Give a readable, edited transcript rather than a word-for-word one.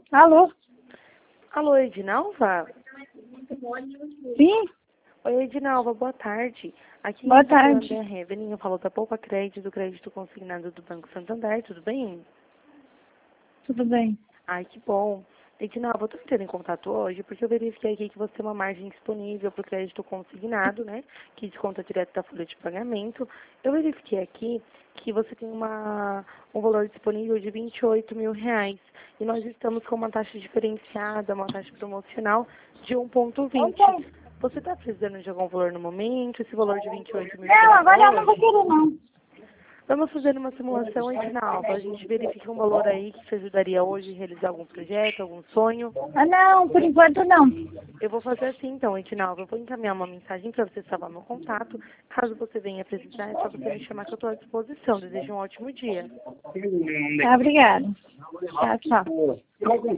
Alô? Alô, Edinalva? Sim? Oi, Edinalva, boa tarde. Aqui Boa é a tarde. Evelyn, eu falo da Poupa Crédito, do crédito consignado do Banco Santander, tudo bem? Tudo bem? Ai, que bom. Edinalva, eu estou entrando em contato hoje porque eu verifiquei aqui que você tem uma margem disponível para o crédito consignado, né? Que desconta direto da folha de pagamento. Eu verifiquei aqui que você tem um valor disponível de R$ 28.000. E nós estamos com uma taxa diferenciada, uma taxa promocional de 1,20. Ok. Você está precisando de algum valor no momento? Esse valor de 28.000 Não, chega agora eu não vou hoje? querer, não. Vamos fazer uma simulação, Edinalva. A gente verifica um valor aí que te ajudaria hoje a realizar algum projeto, algum sonho. Ah, não, por enquanto não. Eu vou fazer assim então, Edinalva. Eu vou encaminhar uma mensagem para você salvar meu contato. Caso você venha precisar, é só você me chamar que eu estou à disposição. Desejo um ótimo dia. Tá, obrigada. Tchau, tchau.